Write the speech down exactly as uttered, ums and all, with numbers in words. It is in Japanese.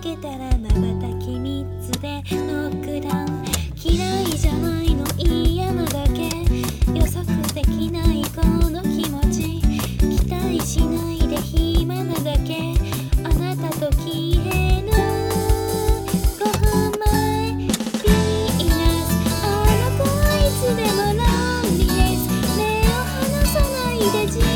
けたら瞬きみっつでノックダウン。嫌いじゃないの嫌なだけ、予測できないこの気持ち、期待しないで暇なだけ、あなたと消えぬごふんまえヴィーナス、あの子はいつでもロンリネス、目を離さないで